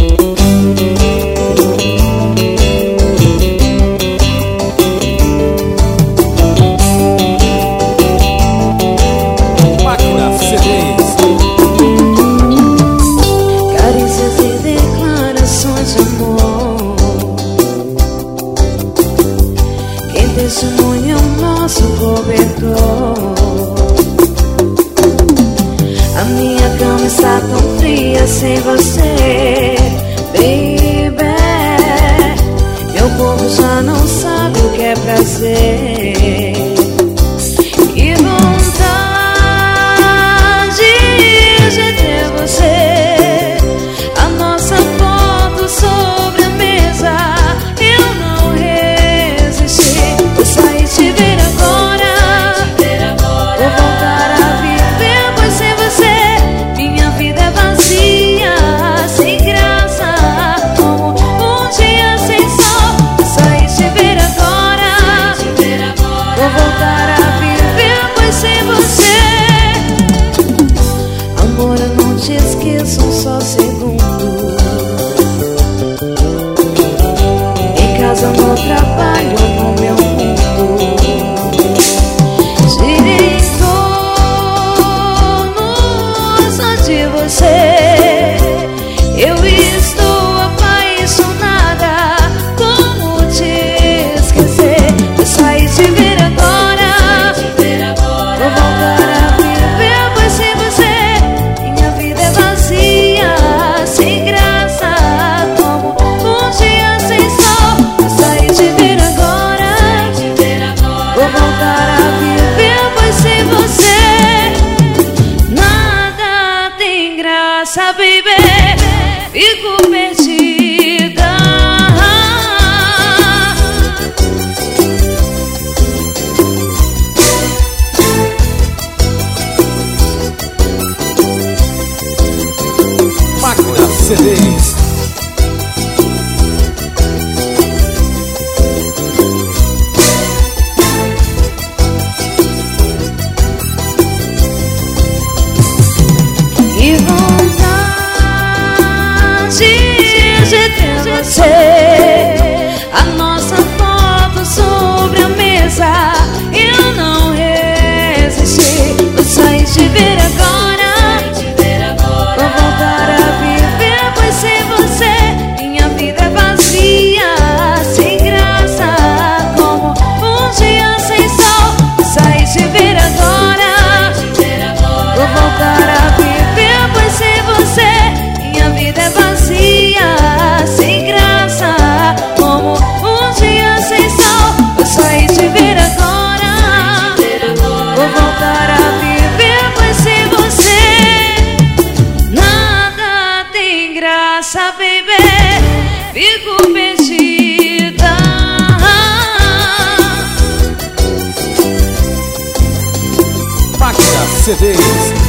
Testemunha o nosso cobertor. A minha cama está tão fria sem você, baby. Meu corpo já não sabe o que é prazer. Que vontade de ter você. A nossa foto sobre a mesa. Eu não resisti. Vou sair te ver agora. Vou voltar a viver, pois sem você minha vida é vazia, sem graça, como um dia sem sol. Vou sair te ver agora. Vou voltar a viver, pois sem você. Amor, eu não te esqueço um só segundo. Em casa, no trabalho, no meu mundo. Girei em torno só de você. Eu estou apaixonada. Como te esquecer? Vou sair te ver agora. Vou voltar a viver, pois sem você minha vida é vazia, sem graça, como um dia sem sol. Vou sair te ver agora. Vou voltar a viver, pois sem você nada tem graça, baby. Fico perdida. Máquina CDs. Que vontade de ter você. A nossa foto sobre a mesa. Eu não resisti. Vou sair te ver agora. Vou voltar a viver, pois sem você minha vida é vazia, sem graça, como um dia sem sol. Vou sair te ver agora. Vou voltar a viver, pois sem você minha vida é vazia, sem graça, como um dia sem sol. Vou sair te ver agora. Vou voltar a viver, pois sem você nada tem graça, baby. Fico perdida. Máquina CDs.